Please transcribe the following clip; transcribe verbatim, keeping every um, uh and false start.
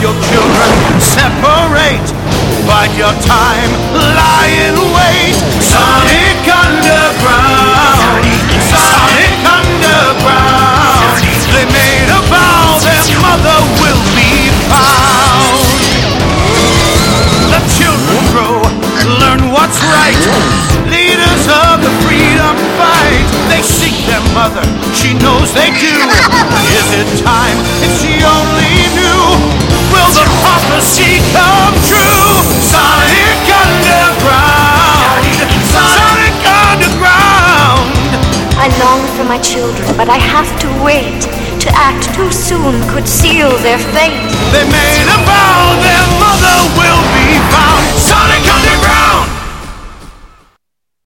your children separate. Bide your time, lie in wait. Sonic Underground, Sonic Underground. They made a vow their mother will be found. The children grow, learn what's right. Leaders of the freedom fight. They seek their mother, she knows they do. Is it time if she only knew? Will the prophecy come true? Sonic Underground, Sonic Underground. I long for my children, but I have to wait. To act too soon could seal their fate. They made a vow their mother will